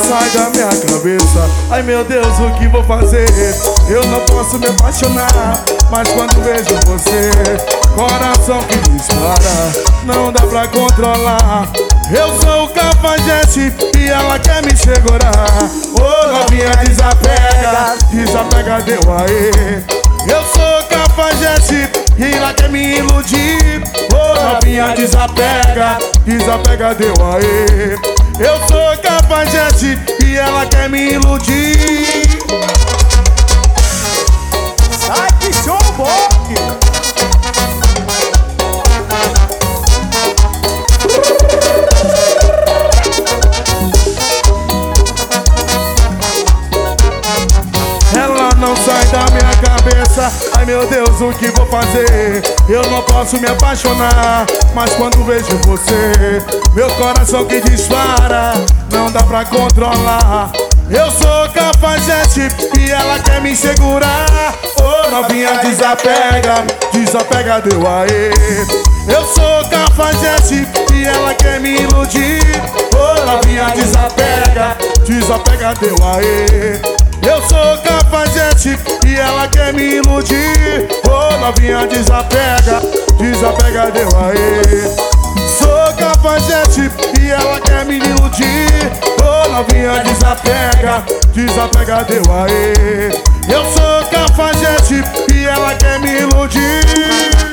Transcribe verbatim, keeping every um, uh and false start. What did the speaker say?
sai da minha cabeça. Ai meu Deus, o que vou fazer? Eu não posso me apaixonar, mas quando vejo você, coração que dispara, não dá pra controlar. Eu sou o cafajeste e ela quer me segurar. Ô novinha, desapega, desapega, deu aê. Eu sou o cafajeste e ela quer me iludir. Ô novinha, desapega, desapega, deu aê. Eu sou o cafajeste e ela quer me iludir. Sai que show, boque! Ela não sai da minha cabeça. Ai meu Deus, o que vou fazer? Eu não posso me apaixonar, mas quando vejo você, meu coração que dispara, não dá pra controlar. Eu sou cafajeste e ela quer me segurar. Ô novinha, desapega, desapega, deu aê. Eu sou cafajeste e ela quer me iludir. Ô novinha, desapega, desapega, deu aê. Eu sou cafajeste e ela quer me iludir. Ô novinha, desapega, desapega, deu aê. Sou cafajeste e ela quer me iludir. Ô novinha, desapega, desapega, deu aê. Eu sou cafajeste e ela quer me iludir.